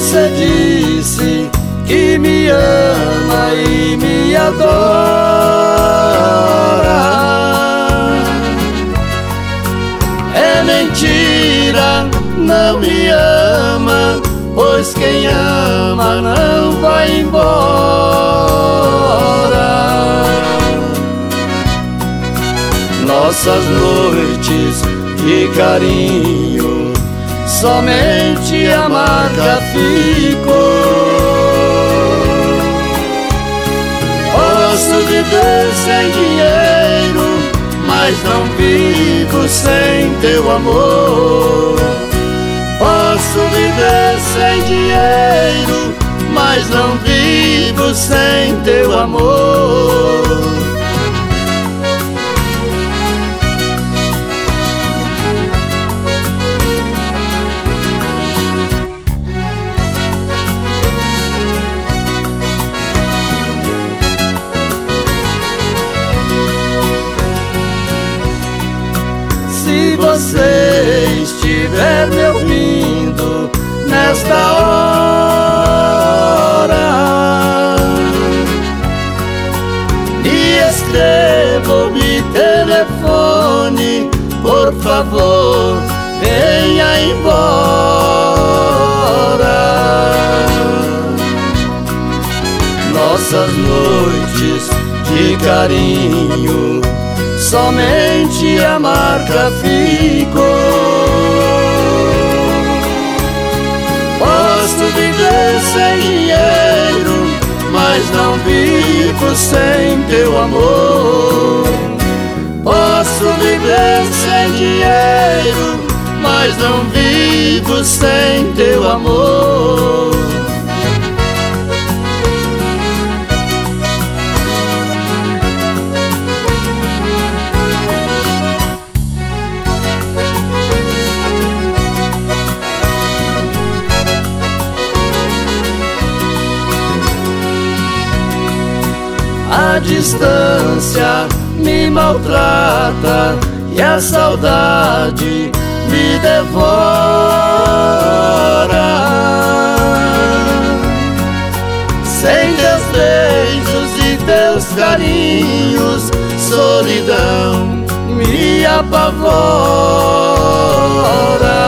Você disse que me ama e me adora. É mentira, não me ama, pois quem ama não vai embora. Nossas noites de carinho, somente a marca ficou. Posso viver sem dinheiro, mas não vivo sem teu amor. Posso viver sem dinheiro, mas não vivo sem teu amor. Se você estiver me ouvindo nesta hora, me escreva ou me telefone, por favor, venha embora. Nossas noites de carinho, somente a marca ficou. Posso viver sem dinheiro, mas não vivo sem teu amor. Posso viver sem dinheiro, mas não vivo sem teu amor. A distância me maltrata e a saudade me devora. Sem teus beijos e teus carinhos, solidão me apavora.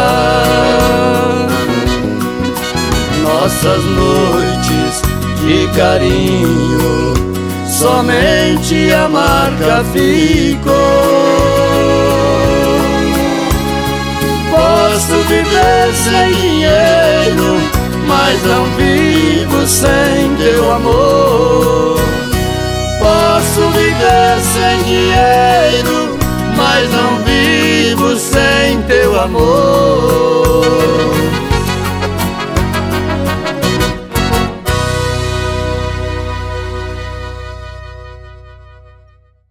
Nossas noites de carinho, somente a marca ficou. Posso viver sem dinheiro, mas não vivo sem teu amor. Posso viver sem dinheiro, mas não vivo sem teu amor.